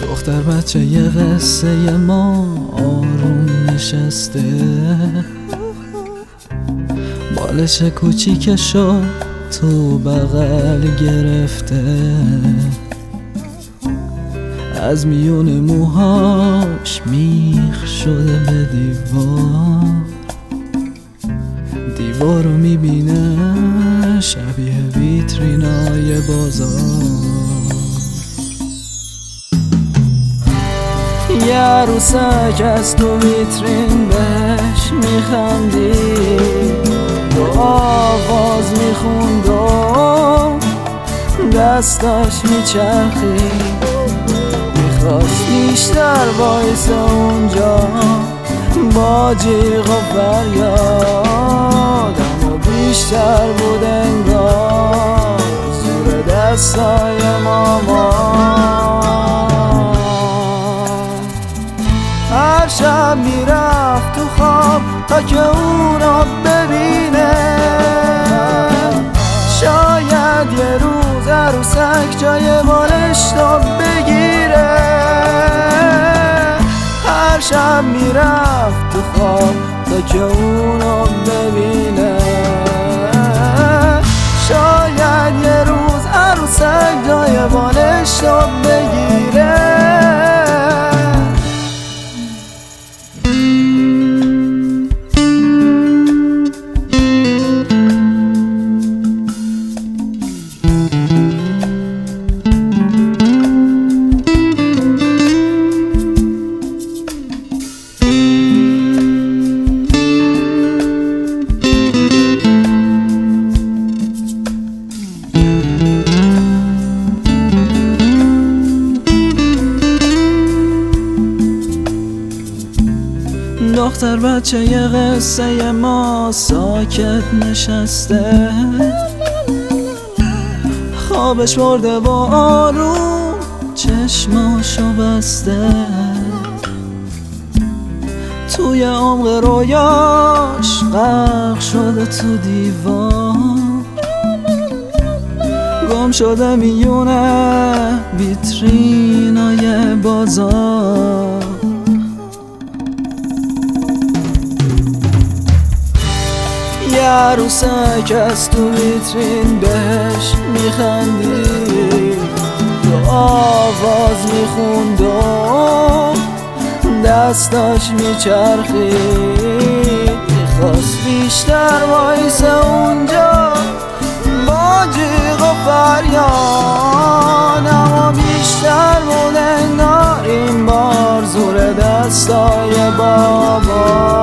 دختر بچه یه قصه ما آروم نشسته، بالش کوچیکشو تو بغل گرفته، از میون موهاش میخ شده به دیوارو میبینه شبیه ویترینای بازار. یه عروسک از تو ویترین بهش میخندید و آواز میخوند و دستاش میچرخید، میخواست بیشتر وایسه اونجا با جیغ و فریاد، اما بیشتر بود انگار زور دستای مامان. هر شب میرفت تو خواب تا که اونو ببینه، شاید یه روز عروسک جای بالش رو بگیره. هر شب میرفت تو خواب تا که اونو ببینه، شاید یه روز عروسک جای بالش رو بگیره. دختر بچه یه قصه ما ساکت نشسته، خوابش برده و آروم چشماشو بسته، توی عمق رویاش غرق شده تو دیوار، گم شده میونه ویترینای بازار. یه عروسک از تو ویترین بهش میخندید و آواز میخوند و دستاش میچرخید، میخواست بیشتر وایسه اونجا با جیغ و فریاد، اما بیشتر بود انگار این بار زور دستای بابا.